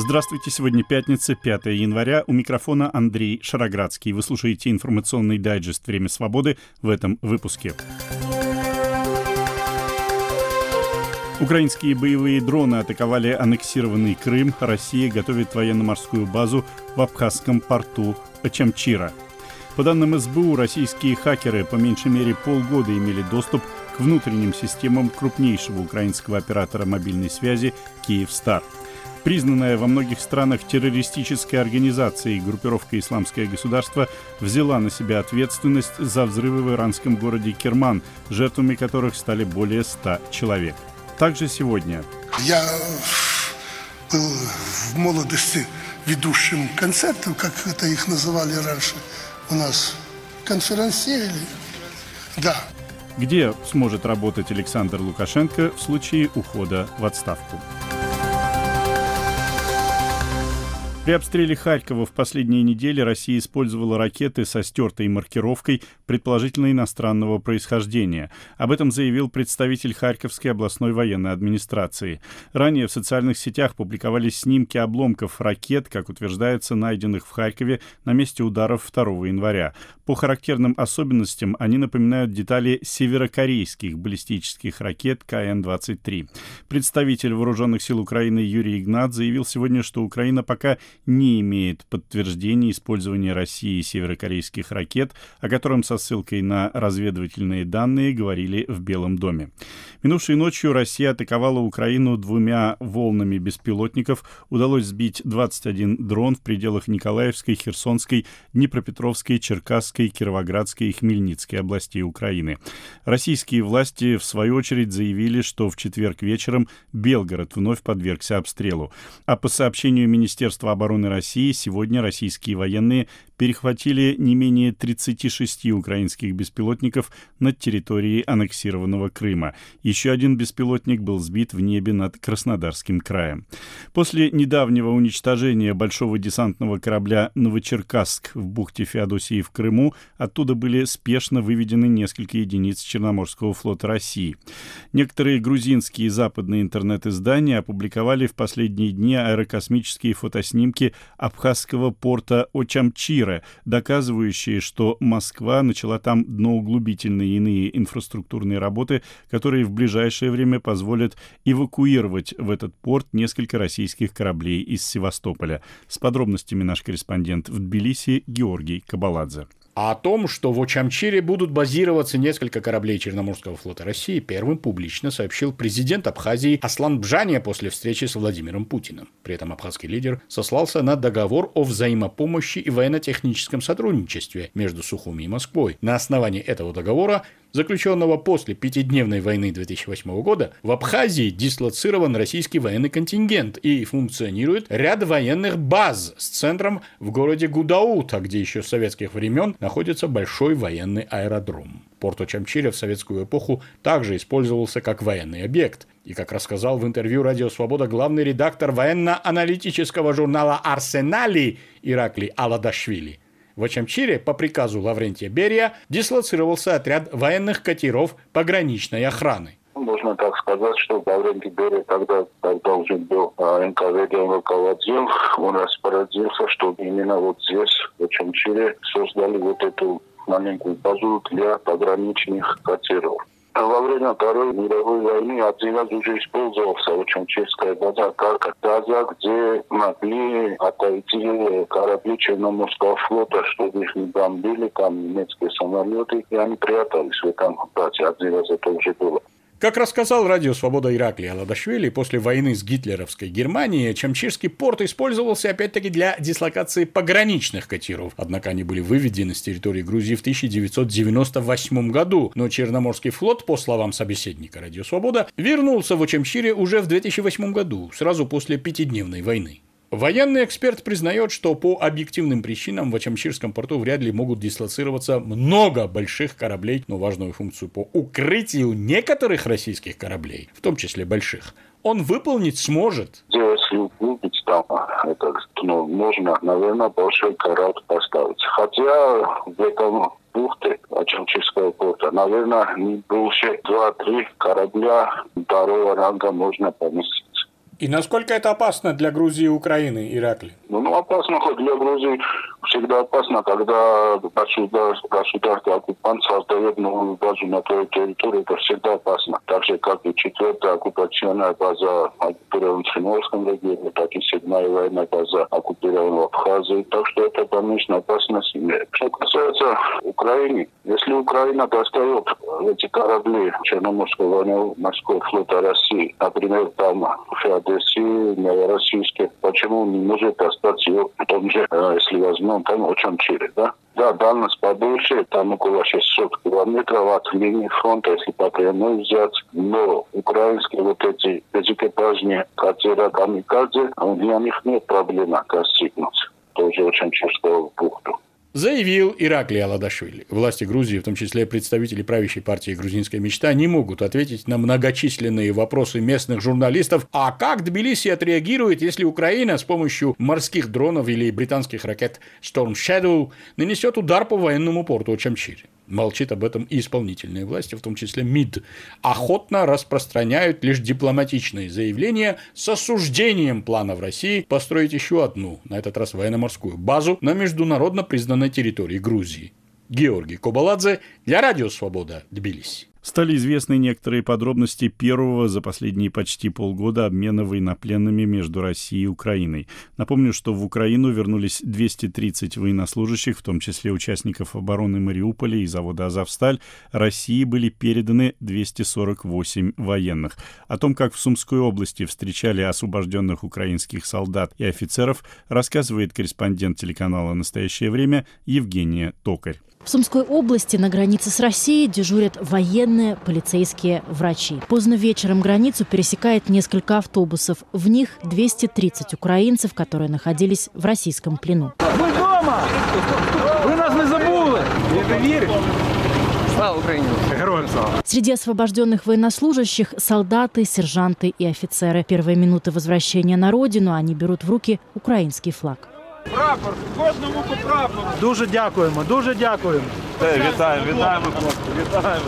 Здравствуйте, сегодня пятница, 5 января. У микрофона Андрей Шароградский. Вы слушаете информационный дайджест «Время свободы» в этом выпуске. Украинские боевые дроны атаковали аннексированный Крым. Россия готовит военно-морскую базу в абхазском порту Очамчира. По данным СБУ, российские хакеры по меньшей мере полгода имели доступ к внутренним системам крупнейшего украинского оператора мобильной связи «Киевстар». Признанная во многих странах террористической организацией группировка «Исламское государство» взяла на себя ответственность за взрывы в иранском городе Керман, жертвами которых стали более 100 человек. Также сегодня. Я был в молодости ведущим концертов, как это их называли раньше у нас, конферансье. Да. Где сможет работать Александр Лукашенко в случае ухода в отставку? При обстреле Харькова в последние недели Россия использовала ракеты со стертой маркировкой, предположительно иностранного происхождения. Об этом заявил представитель Харьковской областной военной администрации. Ранее в социальных сетях публиковались снимки обломков ракет, как утверждается, найденных в Харькове на месте ударов 2 января. По характерным особенностям они напоминают детали северокорейских баллистических ракет КН-23. Представитель Вооруженных сил Украины Юрий Игнат заявил сегодня, что Украина пока не имеет подтверждения использования Россией северокорейских ракет, о котором со ссылкой на разведывательные данные говорили в Белом доме. Минувшей ночью Россия атаковала Украину 2 волнами беспилотников. Удалось сбить 21 дрон в пределах Николаевской, Херсонской, Днепропетровской, Черкасской, Кировоградской и Хмельницкой областей Украины. Российские власти, в свою очередь, заявили, что в четверг вечером Белгород вновь подвергся обстрелу. А по сообщению Министерства обороны России, сегодня российские военные перехватили не менее 36 украинских беспилотников над территорией аннексированного Крыма. Еще один беспилотник был сбит в небе над Краснодарским краем. После недавнего уничтожения большого десантного корабля «Новочеркасск» в бухте Феодосии в Крыму, оттуда были спешно выведены несколько единиц Черноморского флота России. Некоторые грузинские и западные интернет-издания опубликовали в последние дни аэрокосмические фотоснимки абхазского порта Очамчира, доказывающие, что Москва начала там дноуглубительные и иные инфраструктурные работы, которые в ближайшее время позволят эвакуировать в этот порт несколько российских кораблей из Севастополя. С подробностями наш корреспондент в Тбилиси Георгий Кабаладзе. А о том, что в Очамчире будут базироваться несколько кораблей Черноморского флота России, первым публично сообщил президент Абхазии Аслан Бжания после встречи с Владимиром Путиным. При этом абхазский лидер сослался на договор о взаимопомощи и военно-техническом сотрудничестве между Сухуми и Москвой. На основании этого договора, заключенного после пятидневной войны 2008 года, в Абхазии дислоцирован российский военный контингент и функционирует ряд военных баз с центром в городе Гудаута, где еще с советских времен находится большой военный аэродром. Порт Очамчире в советскую эпоху также использовался как военный объект. И, как рассказал в интервью «Радио Свобода» главный редактор военно-аналитического журнала «Арсенали» Ираклий Аладашвили, в Очамчире по приказу Лаврентия Берия дислоцировался отряд военных катеров пограничной охраны. Можно так сказать, что Лаврентий Берия, когда уже был НКВД руководил, он распорядился, чтобы именно вот здесь, в Очамчире, создали вот эту маленькую базу для пограничных катеров. Во время Второй мировой войны один раз уже использовался Очамчирская база как база, где могли отойти корабли Черноморского флота, чтобы их не бомбили, там немецкие самолеты, и они прятались в этом базе. Один раз это уже было. Как рассказал «Радио Свобода» Ираклий Аладашвили, после войны с гитлеровской Германией Очамчирский порт использовался опять-таки для дислокации пограничных катеров. Однако они были выведены с территории Грузии в 1998 году. Но Черноморский флот, по словам собеседника «Радио Свобода», вернулся в Очамчире уже в 2008 году, сразу после пятидневной войны. Военный эксперт признает, что по объективным причинам в Очамчирском порту вряд ли могут дислоцироваться много больших кораблей, но важную функцию по укрытию некоторых российских кораблей, в том числе больших, он выполнить сможет. Если углубить там, это, можно, наверное, большой корабль поставить. Хотя в этом бухте Очамчирского порта, наверное, не больше 2-3 корабля второго ранга можно поместить. И насколько это опасно для Грузии и Украины, Ираклий? Ну, опасно хоть для Грузии. Всегда опасно, когда государство-оккупант создает новую базу на твоей территории. Это всегда опасно. Так же, как и 4-я оккупационная база оккупирована в Приморском регионе, так и 7-я военная база оккупирована в Абхазии. Так что это, конечно, опасность имеет. Что касается Украины, если Украина достает эти корабли Черноморского военно-морского флота России, например, там в Феодосии, Новороссийске, почему не может достать ее в том же, если возьмем там Очамчире, да? Да, дальность побольше, там около 600 километров от линии фронта, если по прямой взять. Но украинские вот эти экипажные катера камикадзе, для них нет проблемы достигнуть тоже Очамчирского бухту. Заявил Ираклий Аладашвили. Власти Грузии, в том числе представители правящей партии «Грузинская мечта», не могут ответить на многочисленные вопросы местных журналистов. А как Тбилиси отреагирует, если Украина с помощью морских дронов или британских ракет Storm Shadow нанесет удар по военному порту Очамчире? Молчит об этом и исполнительные власти, в том числе МИД. Охотно распространяют лишь дипломатичные заявления с осуждением планов России построить еще одну, на этот раз военно-морскую базу на международно признанной территории Грузии. Георгий Кобаладзе для Радио Свобода, Тбилиси. Стали известны некоторые подробности первого за последние почти полгода обмена военнопленными между Россией и Украиной. Напомню, что в Украину вернулись 230 военнослужащих, в том числе участников обороны Мариуполя и завода «Азовсталь». России были переданы 248 военных. О том, как в Сумской области встречали освобожденных украинских солдат и офицеров, рассказывает корреспондент телеканала «Настоящее время» Евгения Токарь. В Сумской области на границе с Россией дежурят военные, полицейские, врачи. Поздно вечером границу пересекает несколько автобусов. В них 230 украинцев, которые находились в российском плену. Мы дома! Вы нас не забыли! Я верю! Слава Украине! Героям слава! Среди освобожденных военнослужащих – солдаты, сержанты и офицеры. Первые минуты возвращения на родину они берут в руки украинский флаг. Прапор, кожному по прапору. Дуже дякуємо, дуже дякуємо. Вітаємо, хлопці, вітаємо.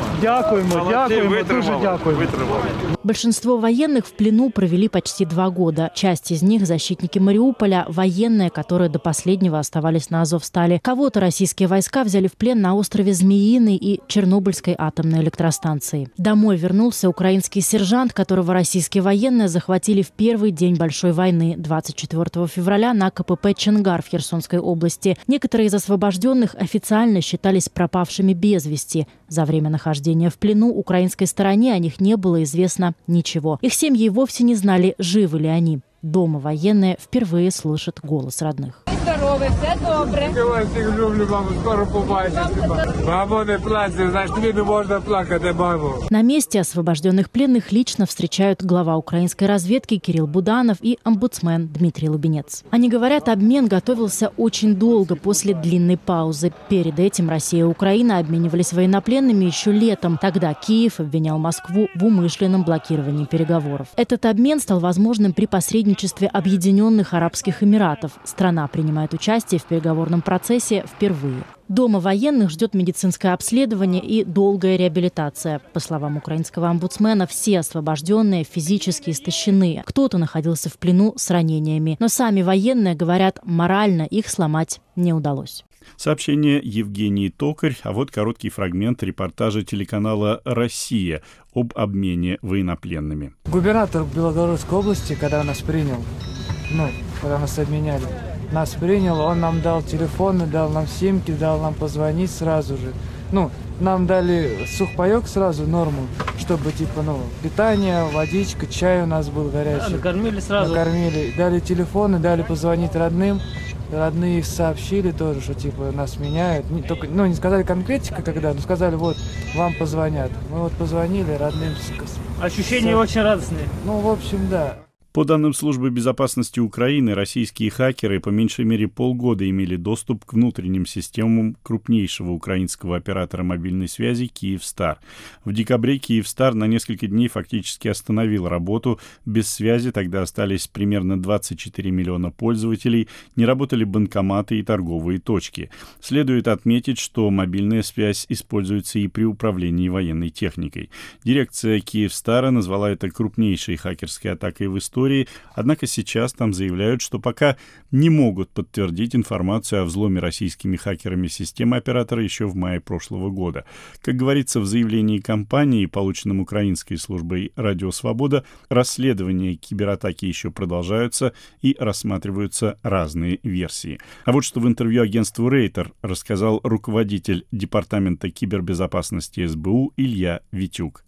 Дякуємо, дуже дякуємо. Большинство военных в плену провели почти 2 года. Часть из них – защитники Мариуполя, военные, которые до последнего оставались на Азовстале. Кого-то российские войска взяли в плен на острове Змеиный и Чернобыльской атомной электростанции. Домой вернулся украинский сержант, которого российские военные захватили в первый день Большой войны 24 февраля на КПП Чонгар в Херсонской области. Некоторые из освобожденных официально считались пропавшими без вести. За время нахождения в плену украинской стороне о них не было известно ничего. Их семьи вовсе не знали, живы ли они. Дома военные впервые слышат голос родных. Здоровий, все добре. Я всіх люблю, маму, скоро побачимо. Мамо, не плачте, значить, тобі не можна плакати, мамо. На месте освобожденных пленных лично встречают глава украинской разведки Кирилл Буданов и омбудсмен Дмитрий Лубенец. Они говорят, обмен готовился очень долго после длинной паузы. Перед этим Россия и Украина обменивались военнопленными еще летом. Тогда Киев обвинял Москву в умышленном блокировании переговоров. Этот обмен стал возможным при посредничестве Объединенных Арабских Эмиратов. Страна принимает участие в переговорном процессе впервые. Дома военных ждет медицинское обследование и долгая реабилитация. По словам украинского омбудсмена, все освобожденные физически истощены. Кто-то находился в плену с ранениями. Но сами военные говорят, морально их сломать не удалось. Сообщение Евгении Токарь, а вот короткий фрагмент репортажа телеканала «Россия» об обмене военнопленными. Губернатор Белгородской области, когда нас принял, когда нас обменяли, нас принял, он нам дал телефоны, дал нам симки, дал нам позвонить сразу же. Нам дали сухпайок сразу, норму, чтобы, питание, водичка, чай у нас был горячий. Накормили сразу? Накормили. Дали телефоны, дали позвонить родным. Родные сообщили тоже, что, нас меняют. Не сказали конкретика когда, но сказали, вам позвонят. Мы позвонили родным. Ощущения очень радостные. В общем, да. По данным Службы безопасности Украины, российские хакеры по меньшей мере полгода имели доступ к внутренним системам крупнейшего украинского оператора мобильной связи «Киевстар». В декабре «Киевстар» на несколько дней фактически остановил работу. Без связи тогда остались примерно 24 миллиона пользователей, не работали банкоматы и торговые точки. Следует отметить, что мобильная связь используется и при управлении военной техникой. Дирекция «Киевстара» назвала это крупнейшей хакерской атакой в истории истории, однако сейчас там заявляют, что пока не могут подтвердить информацию о взломе российскими хакерами системы оператора еще в мае прошлого года. Как говорится в заявлении компании, полученном украинской службой «Радио Свобода», расследования кибератаки еще продолжаются и рассматриваются разные версии. А вот что в интервью агентству Рейтер рассказал руководитель Департамента кибербезопасности СБУ Илья Витюк.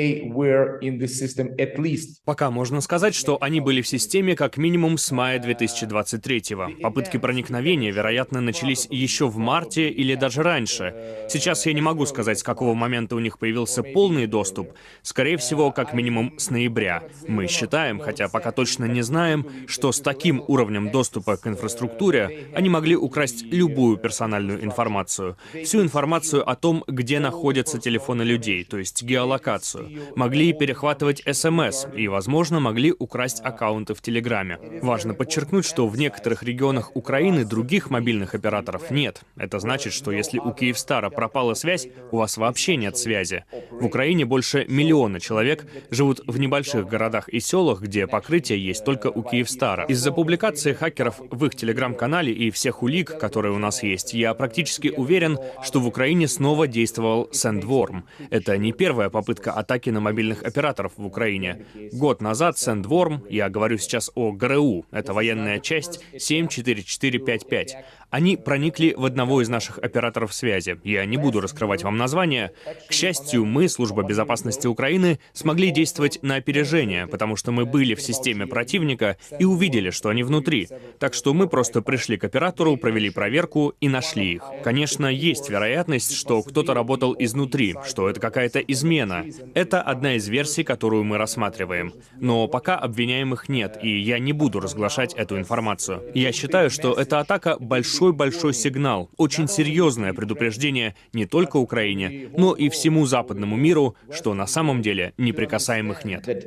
Пока можно сказать, что они были в системе как минимум с мая 2023-го. Попытки проникновения, вероятно, начались еще в марте или даже раньше. Сейчас я не могу сказать, с какого момента у них появился полный доступ. Скорее всего, как минимум с ноября. Мы считаем, хотя пока точно не знаем, что с таким уровнем доступа к инфраструктуре они могли украсть любую персональную информацию. Всю информацию о том, где находятся телефоны людей, то есть геолокацию. Могли перехватывать СМС и, возможно, могли украсть аккаунты в Телеграме. Важно подчеркнуть, что в некоторых регионах Украины других мобильных операторов нет. Это значит, что если у Киевстара пропала связь, у вас вообще нет связи. В Украине больше 1 миллиона человек живут в небольших городах и селах, где покрытие есть только у Киевстара. Из-за публикации хакеров в их Телеграм-канале и всех улик, которые у нас есть, я практически уверен, что в Украине снова действовал Sandworm. Это не первая попытка атаки на мобильных операторов в Украине. Год назад Sandworm, я говорю сейчас о ГРУ, это военная часть 74455, они проникли в одного из наших операторов связи. Я не буду раскрывать вам название. К счастью, мы, Служба безопасности Украины, смогли действовать на опережение, потому что мы были в системе противника и увидели, что они внутри. Так что мы просто пришли к оператору, провели проверку и нашли их. Конечно, есть вероятность, что кто-то работал изнутри, что это какая-то измена. Это одна из версий, которую мы рассматриваем. Но пока обвиняемых нет, и я не буду разглашать эту информацию. Я считаю, что эта атака большой сигнал, очень серьезное предупреждение не только Украине, но и всему западному миру, что на самом деле неприкасаемых нет. Это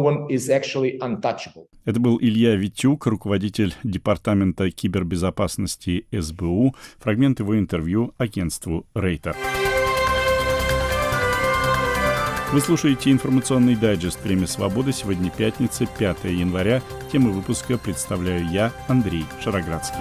был Илья Витюк, руководитель Департамента кибербезопасности СБУ. Фрагмент его интервью агентству Рейтер. Вы слушаете информационный дайджест «Время свободы». Сегодня пятница, 5 января. Тему выпуска представляю я, Андрей Шароградский.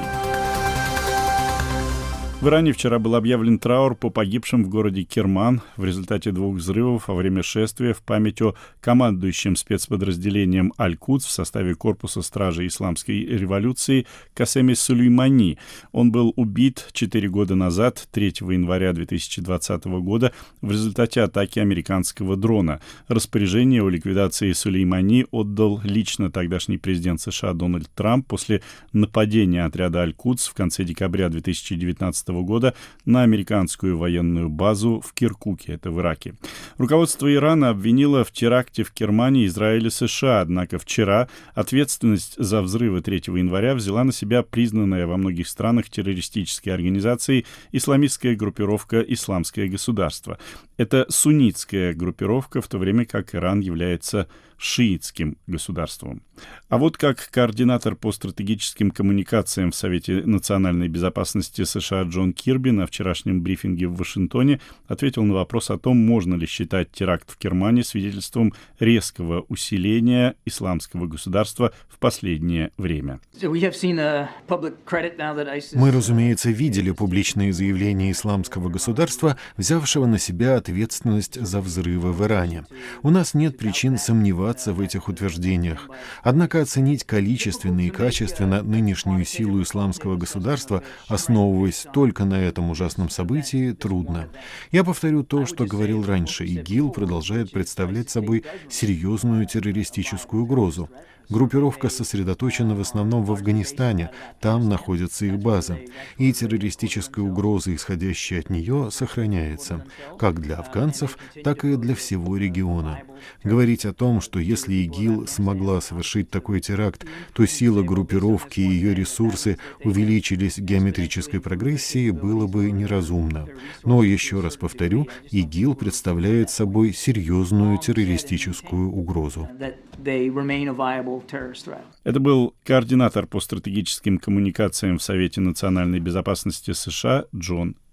В Иране вчера был объявлен траур по погибшим в городе Керман в результате 2 взрывов во время шествия в память о командующем спецподразделением Аль-Кудс в составе корпуса стражей исламской революции Касеме Сулеймани. Он был убит 4 года назад, 3 января 2020 года, в результате атаки американского дрона. Распоряжение о ликвидации Сулеймани отдал лично тогдашний президент США Дональд Трамп после нападения отряда Аль-Кудс в конце декабря 2019 года на американскую военную базу в Киркуке, это в Ираке. Руководство Ирана обвинило в теракте в Кермане Израиль и США, однако вчера ответственность за взрывы 3 января взяла на себя признанная во многих странах террористической организацией исламистская группировка «Исламское государство». Это суннитская группировка, в то время как Иран является шиитским государством. А вот как координатор по стратегическим коммуникациям в Совете национальной безопасности США Джон Кирби на вчерашнем брифинге в Вашингтоне ответил на вопрос о том, можно ли считать теракт в Кермане свидетельством резкого усиления исламского государства в последнее время. Мы, разумеется, видели публичные заявления исламского государства, взявшего на себя ответственность за взрывы в Иране. У нас нет причин сомневаться в этих утверждениях. Однако оценить количественно и качественно нынешнюю силу исламского государства, основываясь только на этом ужасном событии, трудно. Я повторю то, что говорил раньше. ИГИЛ продолжает представлять собой серьезную террористическую угрозу. Группировка сосредоточена в основном в Афганистане, там находится их база. И террористическая угроза, исходящая от нее, сохраняется, как для афганцев, так и для всего региона. Говорить о том, что если ИГИЛ смогла совершить такой теракт, то сила группировки и ее ресурсы увеличились в геометрической прогрессии, было бы неразумно. Но, еще раз повторю, ИГИЛ представляет собой серьезную террористическую угрозу. Это был координатор по стратегическим коммуникациям в Совете национальной безопасности США Джон Кирби.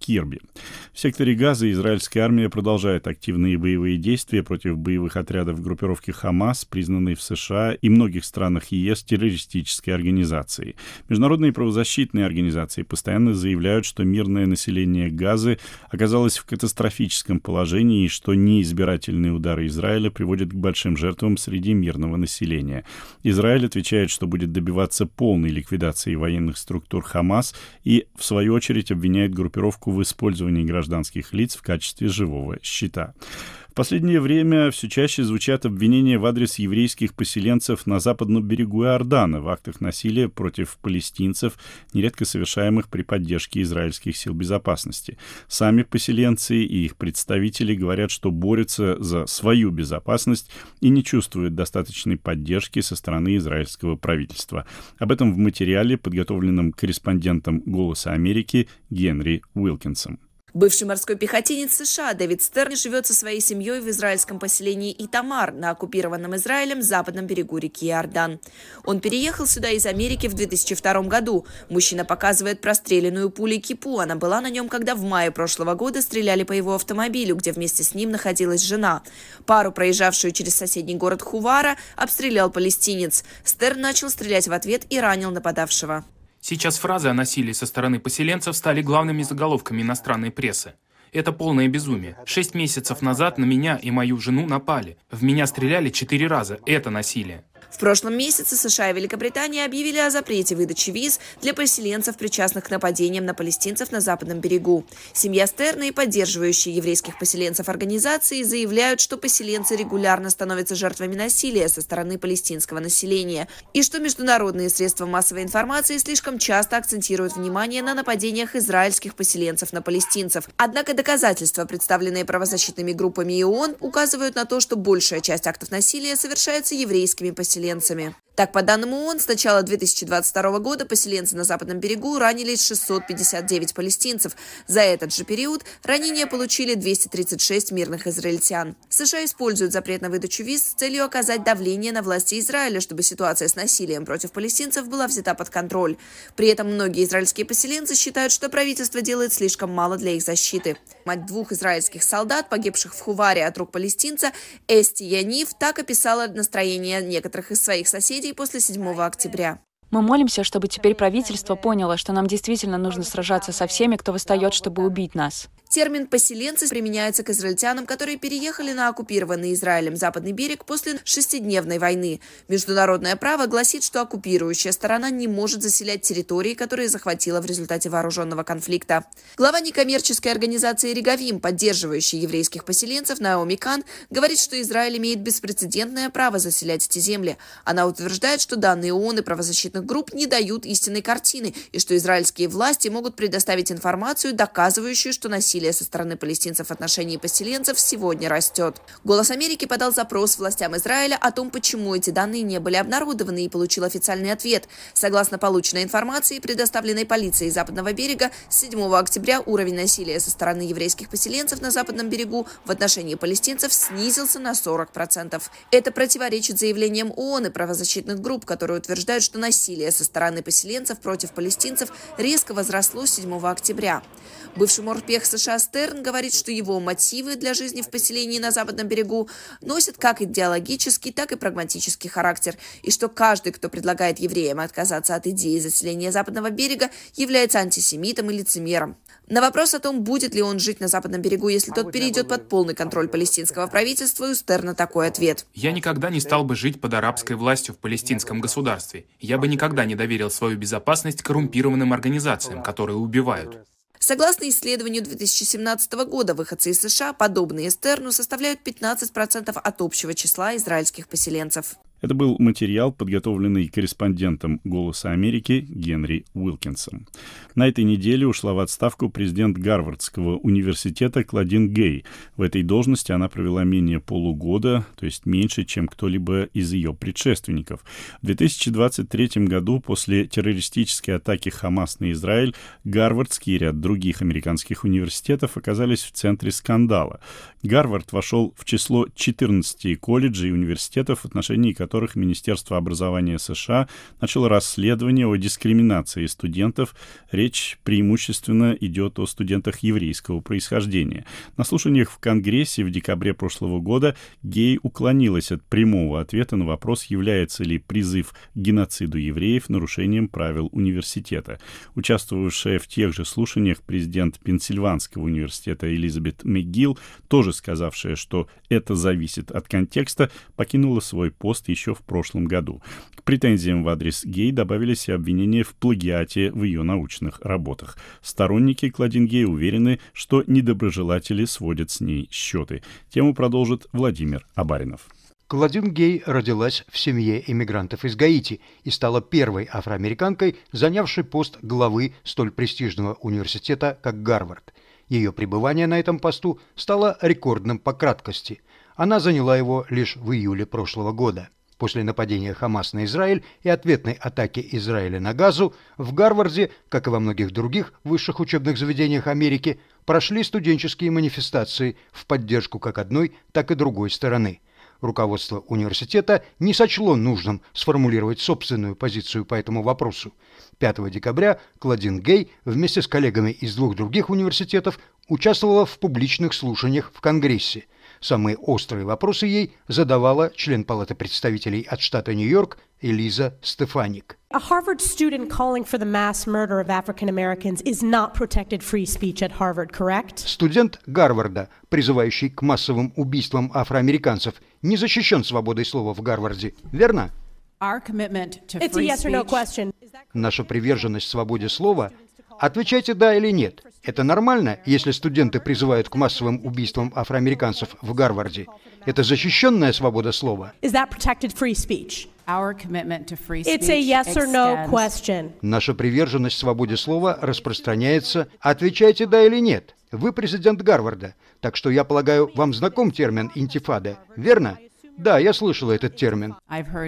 Кирби. В секторе Газа израильская армия продолжает активные боевые действия против боевых отрядов группировки «Хамас», признанной в США и многих странах ЕС террористической организацией. Международные правозащитные организации постоянно заявляют, что мирное население Газы оказалось в катастрофическом положении и что неизбирательные удары Израиля приводят к большим жертвам среди мирного населения. Израиль отвечает, что будет добиваться полной ликвидации военных структур «Хамас» и, в свою очередь, обвиняет группировку в использовании гражданских лиц в качестве живого щита. В последнее время все чаще звучат обвинения в адрес еврейских поселенцев на западном берегу Иордана в актах насилия против палестинцев, нередко совершаемых при поддержке израильских сил безопасности. Сами поселенцы и их представители говорят, что борются за свою безопасность и не чувствуют достаточной поддержки со стороны израильского правительства. Об этом в материале, подготовленном корреспондентом «Голоса Америки» Генри Уилкинсом. Бывший морской пехотинец США Дэвид Стерн живет со своей семьей в израильском поселении Итамар на оккупированном Израилем западном берегу реки Иордан. Он переехал сюда из Америки в 2002 году. Мужчина показывает простреленную пулей кипу. Она была на нем, когда в мае прошлого года стреляли по его автомобилю, где вместе с ним находилась жена. Пару, проезжавшую через соседний город Хувара, обстрелял палестинец. Стерн начал стрелять в ответ и ранил нападавшего. Сейчас фразы о насилии со стороны поселенцев стали главными заголовками иностранной прессы. Это полное безумие. 6 месяцев назад на меня и мою жену напали. В меня стреляли 4 раза. Это насилие. В прошлом месяце США и Великобритания объявили о запрете выдачи виз для поселенцев, причастных к нападениям на палестинцев на западном берегу. Семья Стерна и поддерживающие еврейских поселенцев организации заявляют, что поселенцы регулярно становятся жертвами насилия со стороны палестинского населения и что международные средства массовой информации слишком часто акцентируют внимание на нападениях израильских поселенцев на палестинцев. Однако доказательства, представленные правозащитными группами и ООН, указывают на то, что большая часть актов насилия совершается еврейскими поселенцами. Так, по данным ООН, с начала 2022 года поселенцы на западном берегу ранили 659 палестинцев. За этот же период ранения получили 236 мирных израильтян. США используют запрет на выдачу виз с целью оказать давление на власти Израиля, чтобы ситуация с насилием против палестинцев была взята под контроль. При этом многие израильские поселенцы считают, что правительство делает слишком мало для их защиты. Мать 2 израильских солдат, погибших в Хуваре от рук палестинца, Эсти Яниф, так описала настроение некоторых из своих соседей после 7 октября. Мы молимся, чтобы теперь правительство поняло, что нам действительно нужно сражаться со всеми, кто восстает, чтобы убить нас. Термин «поселенцы» применяется к израильтянам, которые переехали на оккупированный Израилем западный берег после 6-дневной войны. Международное право гласит, что оккупирующая сторона не может заселять территории, которые захватила в результате вооруженного конфликта. Глава некоммерческой организации «Регавим», поддерживающей еврейских поселенцев, Наоми Кан, говорит, что Израиль имеет беспрецедентное право заселять эти земли. Она утверждает, что данные ООН и правозащитных групп не дают истинной картины, и что израильские власти могут предоставить информацию, доказывающую, что насилие со стороны палестинцев в отношении поселенцев сегодня растет. «Голос Америки» подал запрос властям Израиля о том, почему эти данные не были обнародованы, и получил официальный ответ. Согласно полученной информации, предоставленной полицией Западного берега, с 7 октября уровень насилия со стороны еврейских поселенцев на Западном берегу в отношении палестинцев снизился на 40%. Это противоречит заявлениям ООН и правозащитных групп, которые утверждают, что насилие со стороны поселенцев против палестинцев резко возросло с 7 октября. Бывший морпех США Стерн говорит, что его мотивы для жизни в поселении на Западном берегу носят как идеологический, так и прагматический характер, и что каждый, кто предлагает евреям отказаться от идеи заселения Западного берега, является антисемитом и лицемером. На вопрос о том, будет ли он жить на Западном берегу, если тот перейдет под полный контроль палестинского правительства, у Стерна такой ответ. Я никогда не стал бы жить под арабской властью в палестинском государстве. Я бы никогда не доверил свою безопасность коррумпированным организациям, которые убивают. Согласно исследованию 2017 года, выходцы из США, подобные Стерну, составляют 15% от общего числа израильских поселенцев. Это был материал, подготовленный корреспондентом «Голоса Америки» Генри Уилкинсом. На этой неделе ушла в отставку президент Гарвардского университета Клодин Гей. В этой должности она провела менее полугода, то есть меньше, чем кто-либо из ее предшественников. В 2023 году, после террористической атаки Хамас на Израиль, Гарвардский и ряд других американских университетов оказались в центре скандала. Гарвард вошел в число 14 колледжей и университетов, в отношении которых которых Министерство образования США начало расследование о дискриминации студентов. Речь преимущественно идет о студентах еврейского происхождения. На слушаниях в Конгрессе в декабре прошлого года Гей уклонилась от прямого ответа на вопрос, является ли призыв к геноциду евреев нарушением правил университета. Участвовавшая в тех же слушаниях президент Пенсильванского университета Элизабет МcGill, тоже сказавшая, что это зависит от контекста, покинула свой пост еще в прошлом году. К претензиям в адрес Гей добавились и обвинения в плагиате в ее научных работах. Сторонники Клодин Гей уверены, что недоброжелатели сводят с ней счеты. Тему продолжит Владимир Абаринов. Клодин Гей родилась в семье иммигрантов из Гаити и стала первой афроамериканкой, занявшей пост главы столь престижного университета, как Гарвард. Ее пребывание на этом посту стало рекордным по краткости. Она заняла его лишь в июле прошлого года. После нападения Хамас на Израиль и ответной атаки Израиля на Газу в Гарварде, как и во многих других высших учебных заведениях Америки, прошли студенческие манифестации в поддержку как одной, так и другой стороны. Руководство университета не сочло нужным сформулировать собственную позицию по этому вопросу. 5 декабря Клодин Гей вместе с коллегами из 2 других университетов участвовала в публичных слушаниях в Конгрессе. Самые острые вопросы ей задавала член Палаты представителей от штата Нью-Йорк Элиза Стефаник. A Harvard student calling for the mass murder of African Americans is not protected free speech at Harvard, correct? Студент Гарварда, призывающий к массовым убийствам афроамериканцев, не защищен свободой слова в Гарварде, верно? It's a yes or no question. Наша приверженность свободе слова. Отвечайте «да» или «нет». Это нормально, если студенты призывают к массовым убийствам афроамериканцев в Гарварде? Это защищенная свобода слова? Is that protected free speech? It's a yes or no question. Наша приверженность свободе слова распространяется. Отвечайте «да» или «нет». Вы президент Гарварда, так что, я полагаю, вам знаком термин «интифада», верно? Да, я слышала этот термин.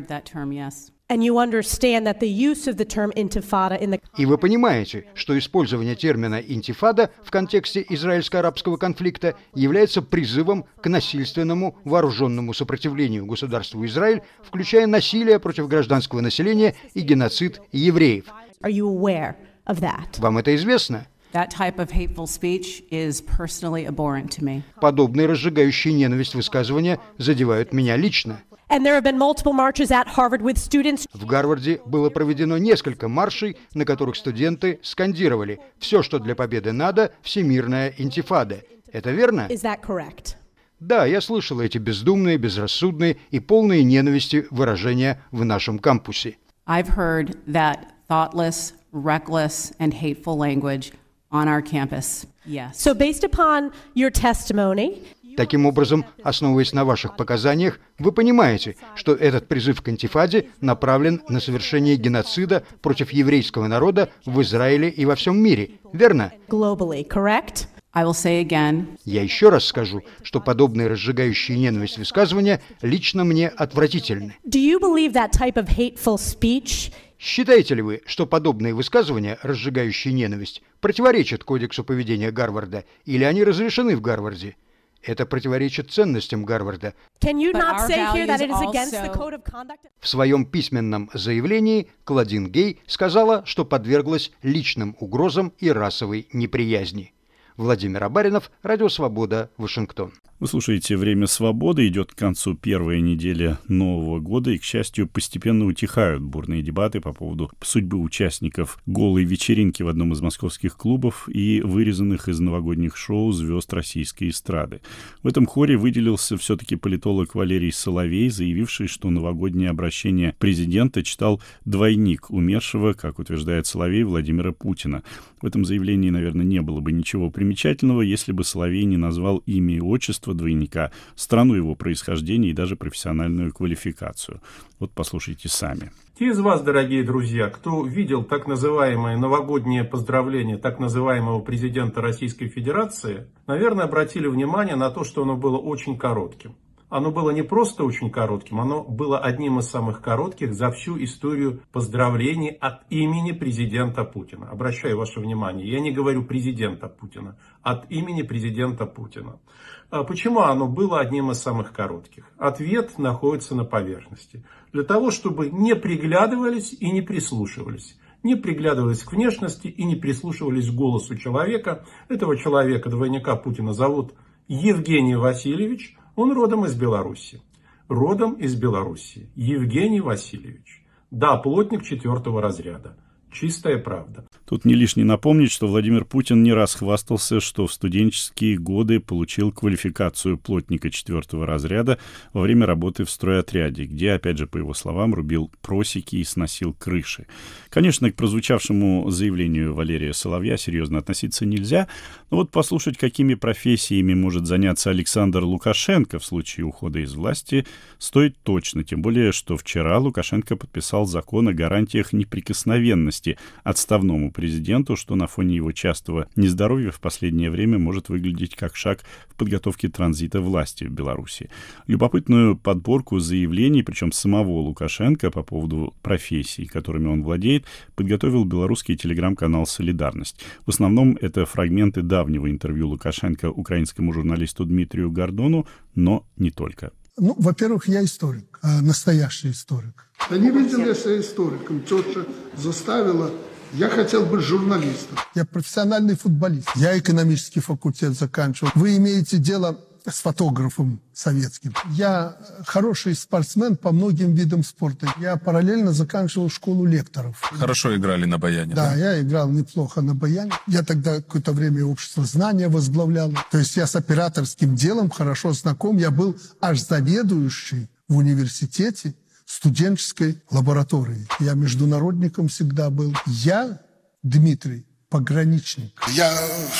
And you understand that the use of the term intifada in the... И вы понимаете, что использование термина «интифада» в контексте израильско-арабского конфликта является призывом к насильственному вооруженному сопротивлению государству Израиль, включая насилие против гражданского населения и геноцид евреев. Are you aware of that? Вам это известно? That type of hateful speech is personally abhorrent to me. Подобные разжигающие ненависть высказывания задевают меня лично. And there have been multiple marches at Harvard with students. В Гарварде было проведено несколько маршей, на которых студенты скандировали: «Все, что для победы надо, всемирная интифада». Это верно? Is that correct? Да, я слышал эти бездумные, безрассудные и полные ненависти выражения в нашем кампусе. I've heard that thoughtless, reckless and hateful language on our campus. Yes. So based upon your testimony, таким образом, основываясь на ваших показаниях, вы понимаете, что этот призыв к интифаде направлен на совершение геноцида против еврейского народа в Израиле и во всем мире, верно? Globally, correct? I will say again. Я еще раз скажу, что подобные разжигающие ненависть высказывания лично мне отвратительны. Do you believe that type of hateful speech? Считаете ли вы, что подобные высказывания, разжигающие ненависть, противоречат кодексу поведения Гарварда, или они разрешены в Гарварде? Это противоречит ценностям Гарварда. В своем письменном заявлении Клодин Гей сказала, что подверглась личным угрозам и расовой неприязни. Владимир Абаринов, Радио Свобода, Вашингтон. Вы слушаете «Время свободы». Идет к концу первая неделя Нового года, и, к счастью, постепенно утихают бурные дебаты по поводу судьбы участников голой вечеринки в одном из московских клубов и вырезанных из новогодних шоу звезд российской эстрады. В этом хоре выделился все-таки политолог Валерий Соловей, заявивший, что новогоднее обращение президента читал двойник умершего, как утверждает Соловей, Владимира Путина. В этом заявлении, наверное, не было бы ничего примечательного, если бы Соловей не назвал имя и отчество двойника, страну его происхождения и даже профессиональную квалификацию. Вот послушайте сами. Те из вас, дорогие друзья, кто видел так называемое новогоднее поздравление так называемого президента Российской Федерации, наверное, обратили внимание на то, что оно было очень коротким. оно было не просто очень коротким, оно было одним из самых коротких за всю историю поздравлений от имени президента Путина. Обращаю ваше внимание, я не говорю президента Путина, от имени президента Путина. Почему оно было одним из самых коротких? Ответ находится на поверхности. Для того, чтобы не приглядывались и не прислушивались. Не приглядывались к внешности и не прислушивались к голосу человека. Этого человека, двойника Путина, зовут Евгений Васильевич. Он родом из Беларуси. Родом из Беларуси. Евгений Васильевич. Да, плотник 4-го разряда. Чистая правда. Тут не лишне напомнить, что Владимир Путин не раз хвастался, что в студенческие годы получил квалификацию плотника 4-го разряда во время работы в стройотряде, где, опять же, по его словам, рубил просеки и сносил крыши. Конечно, к прозвучавшему заявлению Валерия Соловья серьезно относиться нельзя, но вот послушать, какими профессиями может заняться Александр Лукашенко в случае ухода из власти, стоит точно, тем более, что вчера Лукашенко подписал закон о гарантиях неприкосновенности отставному президенту, что на фоне его частого нездоровья в последнее время может выглядеть как шаг в подготовке транзита власти в Беларуси. Любопытную подборку заявлений, причем самого Лукашенко, по поводу профессий, которыми он владеет, подготовил белорусский телеграм-канал «Солидарность». В основном это фрагменты давнего интервью Лукашенко украинскому журналисту Дмитрию Гордону, но не только. Ну, во-первых, я историк, настоящий историк. Я не видел я себя историком. Тетя заставила. Я хотел быть журналистом. Я профессиональный футболист. Я экономический факультет заканчивал. Вы имеете дело с фотографом советским. Я хороший спортсмен по многим видам спорта. Я параллельно заканчивал школу лекторов. Хорошо играли на баяне. Да, я играл неплохо на баяне. Я тогда какое-то время общество знания возглавлял. То есть я с операторским делом хорошо знаком. Я был аж заведующий в университете студенческой лаборатории. Я международником всегда был. Я, Дмитрий, пограничник. Я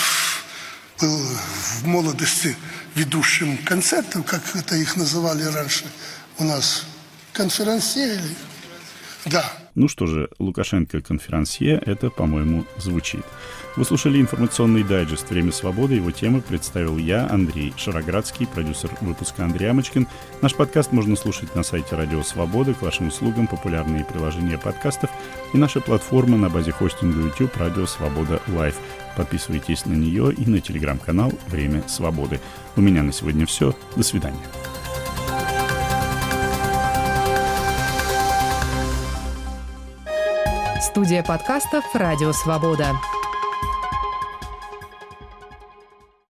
был в молодости ведущим концертов, как это их называли раньше у нас, конферансье. Да. Ну что же, Лукашенко конферансье, это, по-моему, звучит. Вы слушали информационный дайджест «Время свободы». Его темы представил я, Андрей Шароградский, продюсер выпуска Андрей Амочкин. Наш подкаст можно слушать на сайте Радио Свобода. К вашим услугам популярные приложения подкастов и наша платформа на базе хостинга YouTube «Радио Свобода Лайв». Подписывайтесь на нее и на телеграм-канал «Время свободы». У меня на сегодня все. До свидания. Студия подкастов «Радио Свобода».